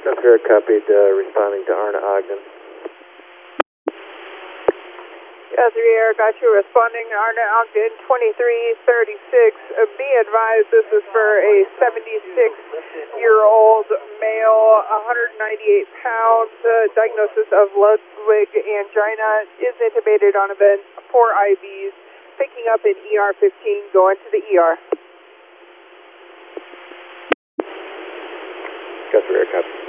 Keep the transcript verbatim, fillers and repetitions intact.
Guthrie Air copied, uh, responding to Arna Ogden. Guthrie Air, got you responding to Arna Ogden, twenty-three thirty-six. Uh, be advised, this is for a seventy-six-year-old male, one hundred ninety-eight pounds, uh, diagnosis of Ludwig angina, is intubated on event, four I Vs, picking up in E R fifteen, going to the E R. Guthrie Air copy.